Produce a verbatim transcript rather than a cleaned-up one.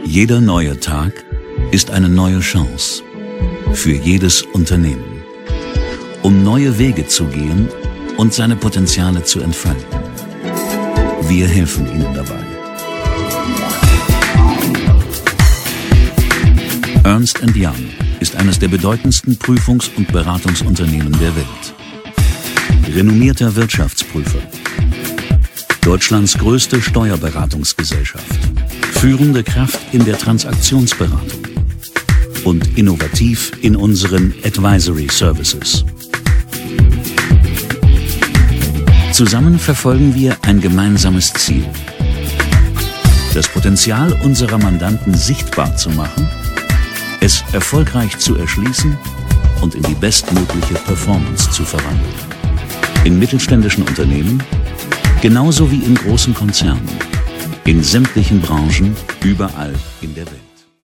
Jeder neue Tag ist eine neue Chance für jedes Unternehmen, um neue Wege zu gehen und seine Potenziale zu entfalten. Wir helfen Ihnen dabei. Ernst and Young ist eines der bedeutendsten Prüfungs- und Beratungsunternehmen der Welt. Renommierter Wirtschaftsprüfer, Deutschlands größte Steuerberatungsgesellschaft, führende Kraft in der Transaktionsberatung und innovativ in unseren Advisory Services. Zusammen verfolgen wir ein gemeinsames Ziel: das Potenzial unserer Mandanten sichtbar zu machen, es erfolgreich zu erschließen und in die bestmögliche Performance zu verwandeln. In mittelständischen Unternehmen, genauso wie in großen Konzernen, in sämtlichen Branchen, überall in der Welt.